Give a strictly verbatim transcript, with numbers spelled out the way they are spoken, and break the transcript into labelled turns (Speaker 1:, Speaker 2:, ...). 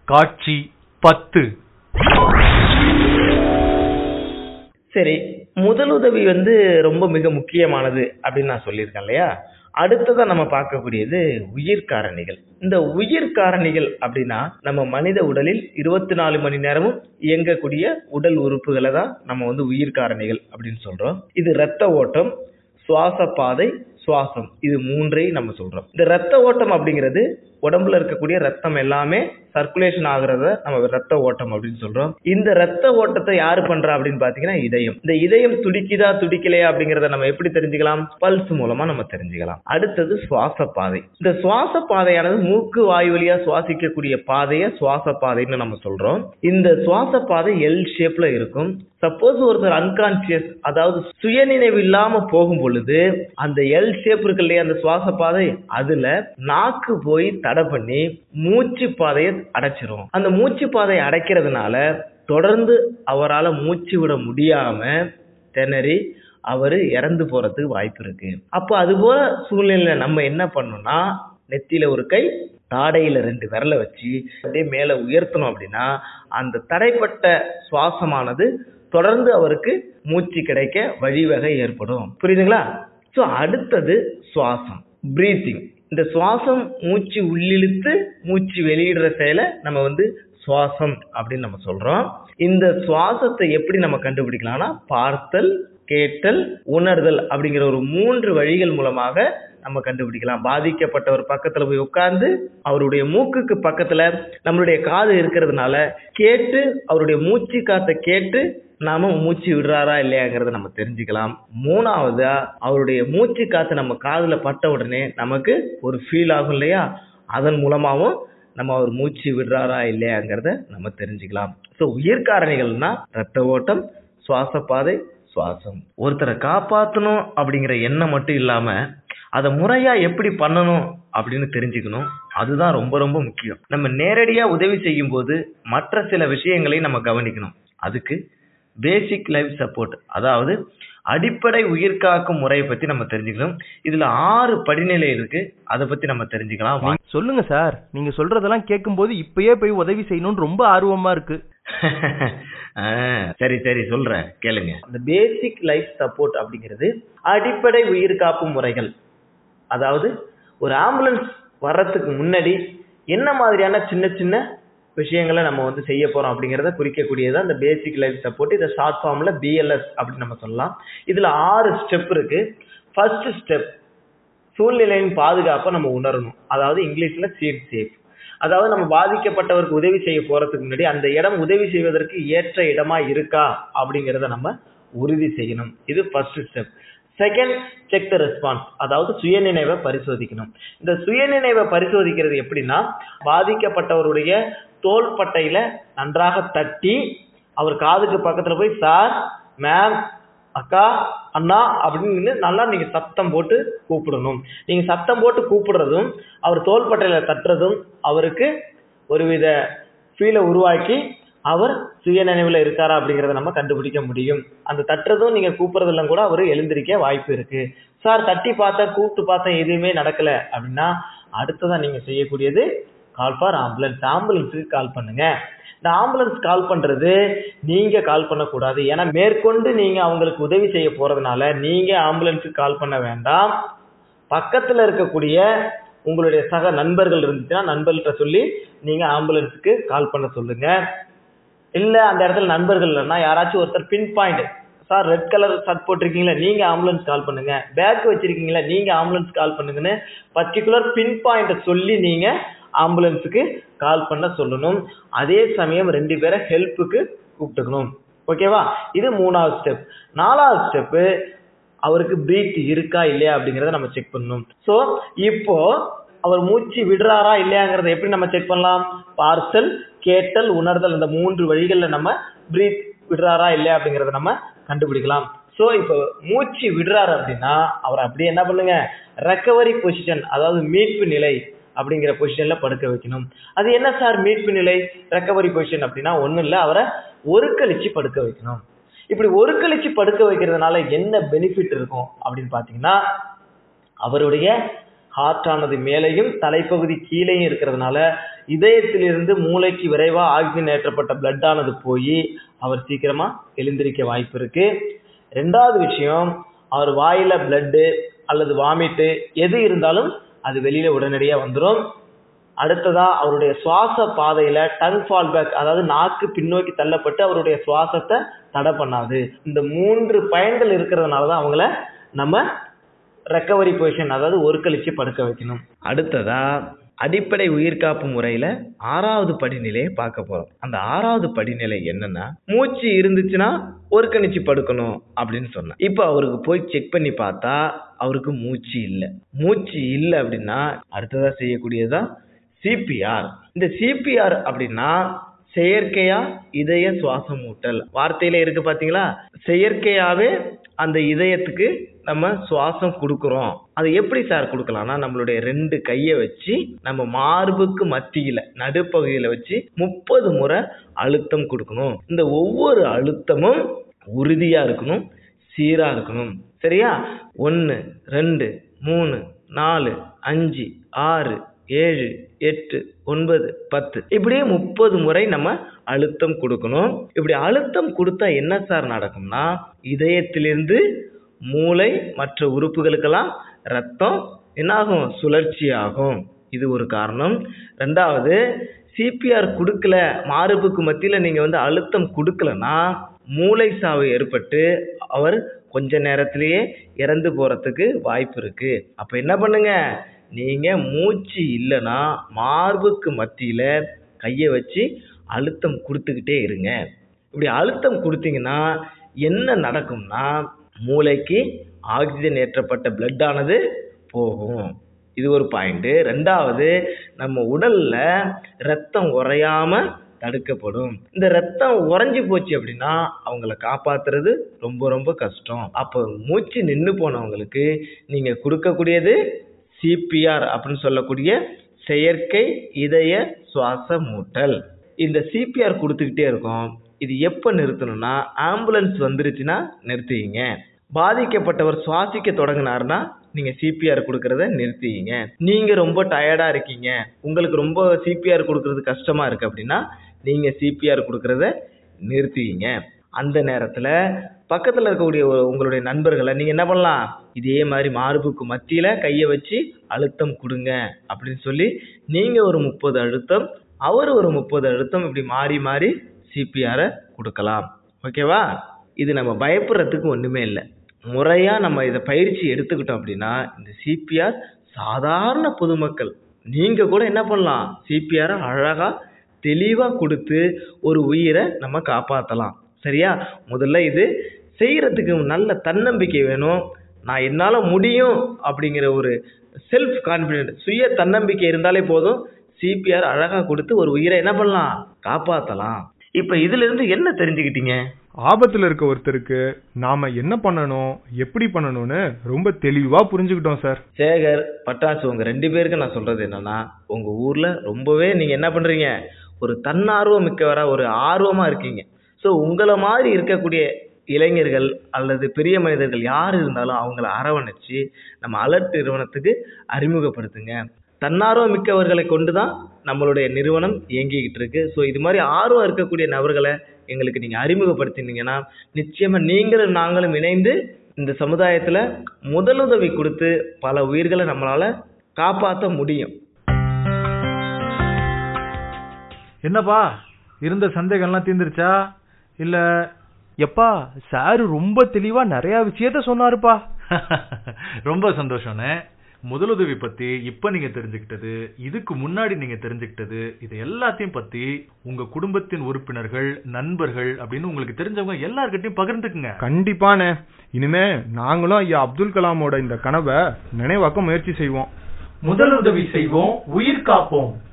Speaker 1: காட்சி பத்து.
Speaker 2: சரி, முதலுதவி வந்து ரொம்ப மிக முக்கியமானது அப்படின்னு நான் சொல்லியிருக்கேன் இல்லையா? அடுத்ததான் நம்ம பார்க்கக்கூடியது உயிர் காரணிகள். இந்த உயிர் காரணிகள் அப்படின்னா நம்ம மனித உடலில் இருபத்தி நாலு மணி நேரமும் இயங்கக்கூடிய உடல் உறுப்புகளை தான் நம்ம வந்து உயிர் காரணிகள் அப்படின்னு சொல்றோம். இது இரத்த ஓட்டம், சுவாச பாதை, சுவாசம், இது மூன்றையும் நம்ம சொல்றோம். இந்த ரத்த ஓட்டம் அப்படிங்கிறது உடம்புல இருக்கக்கூடிய ரத்தம் எல்லாமே சர்க்குலேஷன் ஆகுறத நம்ம ரத்த ஓட்டம் அப்படின்னு சொல்றோம். இந்த ரத்த ஓட்டத்தை யாரு பண்றா அப்படின்னு பாத்தீங்கன்னா இதயம். இந்த இதயம் துடிக்குதா துடிக்கலையா அப்படிங்கறத நம்ம எப்படி தெரிஞ்சுக்கலாம்? பல்ஸ் மூலமா நம்ம தெரிஞ்சுக்கலாம். அடுத்தது சுவாச பாதை. இந்த சுவாச பாதையானது மூக்கு வாயு வழியா சுவாசிக்கக்கூடிய பாதைய சுவாச பாதைன்னு நம்ம சொல்றோம். இந்த சுவாச பாதை எல் ஷேப்ல இருக்கும். சப்போஸ் ஒருத்தர் அன்கான்சியஸ், அதாவது சுயநினைவு இல்லாம போகும் பொழுது அந்த எல் ஷேப் இருக்கு இல்லையா, அந்த சுவாச பாதை, அதுல நாக்கு போய் தடை பண்ணி மூச்சு பாதையை அடைச்சிரும். அந்த மூச்சு பாதையை அடைக்கிறதுனால தொடர்ந்து அவரால் மூச்சு விட முடியாம திணறி அவரு இறந்து போறதுக்கு வாய்ப்பு இருக்கு. அப்போ அது போல சூழ்நிலையில நம்ம என்ன பண்ணணும்னா, நெத்தியில ஒரு கை, தாடையில ரெண்டு விரலை வச்சு அப்படியே மேல உயர்த்தணும். அப்படின்னா அந்த தடைப்பட்ட சுவாசமானது தொடர்ந்து அவருக்கு மூச்சு கிடைக்க வழிவகை ஏற்படும். புரியுதுங்களா? ஸோ அடுத்தது சுவாசம், பிரீத்திங். இந்த சுவாசம் மூச்சு உள்ளிழுத்து மூச்சு வெளியிடுற செயலை நம்ம வந்து சுவாசம் அப்படின்னு நம்ம சொல்றோம். இந்த சுவாசத்தை எப்படி நம்ம கண்டுபிடிக்கலாம்னா, பார்த்தல், கேட்டல், உணர்தல் அப்படிங்கிற ஒரு மூன்று வழிகள் மூலமாக நம்ம கண்டுபிடிக்கலாம். பாதிக்கப்பட்டவர் பக்கத்துல போய் உட்கார்ந்து அவருடைய மூக்குக்கு பக்கத்துல நம்மளுடைய காது இருக்கிறதுனால கேட்டு அவருடைய மூச்சு காத்தை கேட்டு நாம மூச்சு விடுறாரா இல்லையாங்கிறத நம்ம தெரிஞ்சுக்கலாம். மூணாவதா அவருடைய மூச்சு காத்து நம்ம காதுல பட்ட உடனே நமக்கு ஒரு ஃபீல் ஆகும் இல்லையா, அதன் மூலமாவும் நம்ம அவர் மூச்சு விடுறாரா இல்லையாங்கிறத நம்ம தெரிஞ்சுக்கலாம். ஸோ உயிர் காரணிகள்னா ரத்த ஓட்டம், சுவாச பாதை, சுவாசம். ஒருத்தரை காப்பாற்றணும் அப்படிங்கிற எண்ணம் மட்டும் இல்லாம அதை முறையா எப்படி பண்ணணும் அப்படின்னு தெரிஞ்சுக்கணும். அதுதான் ரொம்ப ரொம்ப முக்கியம். நம்ம நேரடியா உதவி செய்யும் போது மற்ற சில விஷயங்களை நம்ம கவனிக்கணும். அதுக்கு பேசிக் லைஃப் சப்போர்ட், அதாவது அடிப்படை உயிர் காக்கும் முறையை பத்தி நம்ம தெரிஞ்சுக்கணும். இதுல ஆறு படிநிலை இருக்கு, அதை பத்தி நம்ம தெரிஞ்சுக்கலாம்.
Speaker 1: சொல்லுங்க சார், நீங்க சொல்றதெல்லாம் கேட்கும் போது இப்பயே போய் உதவி செய்யணும்னு ரொம்ப ஆர்வமா இருக்கு.
Speaker 2: சரி சரி சொல்றேன், கேளுங்க. இந்த பேசிக் லைஃப் சப்போர்ட் அப்படிங்கிறது அடிப்படை உயிர் காப்பு முறைகள். அதாவது ஒரு ஆம்புலன்ஸ் வர்றதுக்கு முன்னாடி என்ன மாதிரியான சின்ன சின்ன விஷயங்களை நம்ம வந்து செய்ய போறோம் அப்படிங்கிறத குறிக்கக்கூடியதான் இந்த பேசிக் லைஃப் சப்போர்ட். இதை ஷார்ட் ஃபார்ம்ல பிஎல்எஸ் அப்படின்னு நம்ம சொல்லலாம். இதுல ஆறு ஸ்டெப் இருக்கு. ஃபர்ஸ்ட் ஸ்டெப், சூழ்நிலையின் பாதுகாப்பை நம்ம உணரணும். அதாவது இங்கிலீஷ்ல சீட் சேஃப். அதாவது நம்ம பாதிக்கப்பட்டவருக்கு உதவி செய்ய போறதுக்கு முன்னாடி அந்த இடம் உதவி செய்வதற்கு ஏற்ற இடமா இருக்கா அப்படிங்கிறத நம்ம உறுதி செய்யணும். இது first step. Second, check the response, அதாவது சுயநினைவை பரிசோதிக்கணும். இந்த சுயநினைவை பரிசோதிக்கிறது எப்படின்னா, பாதிக்கப்பட்டவருடைய தோள்பட்டையில நன்றாக தட்டி அவர் காதுக்கு பக்கத்துல போய் சார், மேம், அக்கா, அண்ணா அப்படின்னு நல்லா நீங்க சத்தம் போட்டு கூப்பிடணும். நீங்க சத்தம் போட்டு கூப்பிடுறதும் அவர் தோள்பட்டையில தட்டுறதும் அவருக்கு ஒருவித ஃபீலை உருவாக்கி அவர் சுய நினைவுல இருக்காரா அப்படிங்கறத நம்ம கண்டுபிடிக்க முடியும். அந்த தட்டுறதும் நீங்க கூப்பிடுறதெல்லாம் கூட அவர் எழுந்திருக்க வாய்ப்பு இருக்கு. சார் தட்டி பார்த்தா கூப்பிட்டு பார்த்தா எதுவுமே நடக்கல அப்படின்னா அடுத்ததான் நீங்க செய்யக்கூடியது கால் ஃபார் ஆம்புலன்ஸ். ஆம்புலன்ஸுக்கு கால் பண்ணுங்க. இந்த ஆம்புலன்ஸ் கால் பண்றது நீங்க கால் பண்ணக்கூடாது. ஏன்னா மேற்கொண்டு நீங்க அவங்களுக்கு உதவி செய்ய போறதுனால நீங்க ஆம்புலன்ஸுக்கு கால் பண்ண வேண்டாம். பக்கத்துல இருக்கக்கூடிய உங்களுடைய சக நண்பர்கள் இருந்துச்சுன்னா நண்பர்கிட்ட சொல்லி நீங்க ஆம்புலன்ஸுக்கு கால் பண்ண சொல்லுங்க. இல்ல அந்த இடத்துல நண்பர்கள் இல்லைன்னா யாராச்சும் ஒருத்தர் pinpoint, sir red colour shirt போட்டிருக்கீங்களா, நீங்க ஆம்புலன்ஸ் கால் பண்ணுங்க, பேக் வச்சிருக்கீங்களா, நீங்க ஆம்புலன்ஸ் கால் பண்ணுங்கன்னு பர்டிகுலர் பின் பாயிண்ட் சொல்லி நீங்க ஆம்புலன்ஸுக்கு கால் பண்ண சொல்லணும். அதே சமயம் ரெண்டு பேரை ஹெல்ப்புக்கு கூப்பிட்டுக்கணும். ஓகேவா? இது மூணாவது ஸ்டெப். நாலாவது ஸ்டெப்பு, அவருக்கு பிரீத் இருக்கா இல்லையா அப்படிங்கறத நம்ம செக் பண்ணணும். சோ இப்போ அவர் மூச்சு விடுறாரா இல்லையாங்கிறத எப்படி நம்ம செக் பண்ணலாம்? பார்த்தல், கேட்டல், உணர்தல், இந்த மூன்று வழிகள்ல நம்ம பிரீத் விடுறாரா இல்லையா அப்படிங்கறத நம்ம கண்டுபிடிக்கலாம். சோ இப்போ மூச்சு விடுறாரு அப்படின்னா அவர் அப்படியே என்ன பண்ணுங்க, ரெக்கவரி பொசிஷன், அதாவது மீட்பு நிலை அப்படிங்கிற பொசிஷன்ல படுக்க வைக்கணும். அது என்ன சார் மீட்பு நிலை, ரெக்கவரி பொசிஷன் அப்படின்னா ஒண்ணும் இல்ல, அவரை ஒரு கழிச்சு படுக்க வைக்கணும். இப்படி ஒரு கழிச்சு படுக்க வைக்கிறதுனால என்ன பெனிஃபிட் இருக்கும் அப்படின்னு பாத்தீங்கன்னா, அவருடைய ஹார்ட் ஆனது மேலேயும் தலைப்பகுதி கீழேயும் இருக்கிறதுனால இதயத்திலிருந்து மூளைக்கு விரைவா ஆக்சிஜன் ஏற்றப்பட்ட பிளட் ஆனது போய் அவர் சீக்கிரமா எழுந்திருக்க வாய்ப்பு இருக்கு. ரெண்டாவது விஷயம், அவர் வாயில பிளட்டு அல்லது வாமிட்டு எது இருந்தாலும் அது வெளியில உடனடியா வந்துடும். அடுத்ததா அவருடைய சுவாச பாதையில டங் ஃபால் பேக், அதாவது நாக்கு பின்னோக்கி தள்ளப்பட்டு அவருடைய சுவாசத்தை தடை பண்ணாது. இந்த மூன்று பயன்கள் இருக்கிறதுனாலதான் அவங்கள நம்ம ரெக்கவரி பொசிஷன், அதாவது ஒரு கழிச்சு படுக்க வைக்கணும். அடுத்ததா அடிப்படை உயிர்காப்பு முறையில ஆறாவது படிநிலையை பார்க்க போறோம். அந்த ஆறாவது படிநிலை என்னன்னா, மூச்சு இருந்துச்சுன்னா ஒரு கணிச்சு படுக்கணும் அப்படின்னு சொன்னேன். இப்ப அவருக்கு போய் செக் பண்ணி பார்த்தா அவருக்கு மூச்சு இல்லை. மூச்சு இல்லை அப்படின்னா அடுத்ததா செய்யக்கூடியதுதான் சிபிஆர். இந்த சிபிஆர் அப்படின்னா செயற்கையா இதய சுவாசம் ஊட்டல். வார்த்தையில இருக்கு பாத்தீங்களா, செயற்கையாவே அந்த இதயத்துக்கு நம்ம சுவாசம் கொடுக்கிறோம். அது எப்படி சார் கொடுக்கலாம்னா, நம்மளுடைய ரெண்டு கையை வச்சு நம்ம மார்புக்கு மத்தியில நடுப்பகுதியில வச்சு முப்பது முறை அழுத்தம் கொடுக்கணும். இந்த ஒவ்வொரு அழுத்தமும் உறுதியா இருக்கணும், சீரா இருக்கணும். சரியா? ஒன்னு, ரெண்டு, மூணு, நாலு, அஞ்சு, ஆறு, ஏழு, எட்டு, ஒன்பது, பத்து, இப்படியே முப்பது முறை நம்ம அழுத்தம் கொடுக்கணும். இப்படி அழுத்தம் கொடுத்தா என்ன சார் நடக்கும்னா, இதயத்திலிருந்து மூளை மற்ற உறுப்புகளுக்கெல்லாம் ரத்தம் என்னாகும், சுழற்சி ஆகும். இது ஒரு காரணம். ரெண்டாவது, சிபிஆர் கொடுக்கல, மார்புக்கு மத்தியில நீங்க வந்து அழுத்தம் கொடுக்கலன்னா மூளை சாவு ஏற்பட்டு அவர் கொஞ்ச நேரத்திலேயே இறந்து போறதுக்கு வாய்ப்பு இருக்கு. அப்ப என்ன பண்ணுங்க, நீங்க மூச்சு இல்லைன்னா மார்புக்கு மத்தியில கைய வச்சு அழுத்தம் கொடுத்துக்கிட்டே இருங்க. இப்படி அழுத்தம் கொடுத்தீங்கன்னா என்ன நடக்கும்னா, மூளைக்கு ஆக்சிஜன் ஏற்றப்பட்ட பிளட் ஆனது போகும். இது ஒரு பாயிண்ட். ரெண்டாவது, நம்ம உடல்ல ரத்தம் உறையாம தடுக்கப்படும். இந்த ரத்தம் உறைஞ்சு போச்சு அப்படின்னா அவங்கள காப்பாத்துறது ரொம்ப ரொம்ப கஷ்டம். அப்ப மூச்சு நின்று போனவங்களுக்கு நீங்க கொடுக்கக்கூடியது சிபிஆர் அப்படின்னு சொல்லக்கூடிய செயற்கை இதய சுவாச மூட்டல். இந்த சிபிஆர் கொடுத்துக்கிட்டே இருக்கும். இது எப்ப நிறுத்தணும்னா, ஆம்புலன்ஸ் வந்துருச்சுன்னா நிறுத்திங்க. பாதிக்கப்பட்டவர் சுவாசிக்க தொடங்கினாருன்னா நீங்க சிபிஆர் கொடுக்கறத நிறுத்திங்க. நீங்க ரொம்ப டயர்டா இருக்கீங்க, உங்களுக்கு ரொம்ப சிபிஆர் கொடுக்கறது கஷ்டமா இருக்கு அப்படின்னா நீங்க சிபிஆர் கொடுக்கறத நிறுத்திங்க. அந்த நேரத்துல பக்கத்துல இருக்கக்கூடிய உங்களுடைய நண்பர்களை நீங்க என்ன பண்ணலாம், இதே மாதிரி மார்புக்கு மத்தியில கைய வச்சு அழுத்தம் கொடுங்க அப்படின்னு சொல்லி நீங்க ஒரு முப்பது அழுத்தம், அவர் ஒரு முப்பது அழுத்தம், இப்படி மாறி மாறி சிபிஆர கொடுக்கலாம். ஓகேவா? இது நம்ம பயப்படுறதுக்கு ஒண்ணுமே இல்லை. முறையா நம்ம இதை பயிற்சி எடுத்துக்கிட்டோம் அப்படின்னா இந்த சிபிஆர் சாதாரண பொதுமக்கள் நீங்க கூட என்ன பண்ணலாம், சிபிஆர அழகா தெளிவா கொடுத்து ஒரு உயிரை நம்ம காப்பாற்றலாம். சரியா? முதல்ல இது செய்யறதுக்கு நல்ல தன்னம்பிக்கை வேணும். நான் என்னால முடியும் அப்படிங்கிற ஒரு செல்ஃப் கான்பிடன்ட், சுய தன்னம்பிக்கை இருந்தாலே போதும், சிபிஆர் அழகா கொடுத்து ஒரு உயிரை என்ன பண்ணலாம், காப்பாற்றலாம். இப்ப இதுல இருந்து என்ன தெரிஞ்சுக்கிட்டீங்க?
Speaker 3: ஆபத்துல இருக்க ஒருத்தருக்கு நாம என்ன பண்ணணும், எப்படி பண்ணணும்னு ரொம்ப தெளிவா புரிஞ்சுக்கிட்டோம் சார்.
Speaker 2: சேகர், பட்டாசு, உங்க ரெண்டு பேருக்கு நான் சொல்றது என்னன்னா, உங்க ஊர்ல ரொம்பவே நீங்க என்ன பண்றீங்க, ஒரு தன்னார்வம் மிக்கவரா ஒரு ஆர்வமா இருக்கீங்க. ஸோ உங்களை மாதிரி இருக்கக்கூடிய இளைஞர்கள் அல்லது பெரிய மனிதர்கள் யார் இருந்தாலும் அவங்கள அரவணைச்சு நம்ம அலர்ட் நிறுவனத்துக்கு அறிமுகப்படுத்துங்க. தன்னார்வம் மிக்கவர்களை கொண்டுதான் நம்மளுடைய நிறுவனம் இயங்கிக்கிட்டு இருக்கு. ஸோ இது மாதிரி ஆர்வம் இருக்கக்கூடிய நபர்களை எங்களுக்கு நீங்க அறிமுகப்படுத்தினீங்கன்னா நிச்சயமா நீங்களும் நாங்களும் இணைந்து இந்த சமுதாயத்துல முதலுதவி கொடுத்து பல உயிர்களை நம்மளால காப்பாற்ற முடியும்.
Speaker 4: என்னப்பா, இருந்த சந்தேகம்லாம் தீர்ந்துருச்சா? இல்ல
Speaker 1: எப்பா சாரு ரொம்ப தெளிவா நிறைய விஷயத்த சொன்னாருப்பா.
Speaker 4: ரொம்ப சந்தோஷம்ண்ணே. முதலுதவி பத்தி இப்ப நீங்க தெரிஞ்சுக்கிட்டது, இதுக்கு முன்னாடி நீங்க தெரிஞ்சுக்கிட்டது, இது எல்லாத்தையும் பத்தி உங்க குடும்பத்தின் உறுப்பினர்கள், நண்பர்கள் அப்படின்னு உங்களுக்கு தெரிஞ்சவங்க எல்லார்கிட்டையும் பகிர்ந்துக்குங்க.
Speaker 3: கண்டிப்பானே. இனிமே நாங்களும் ஐயா அப்துல் கலாமோட இந்த கனவை நினைவாக்க முயற்சி செய்வோம்.
Speaker 4: முதலுதவி செய்வோம், உயிர் காப்போம்.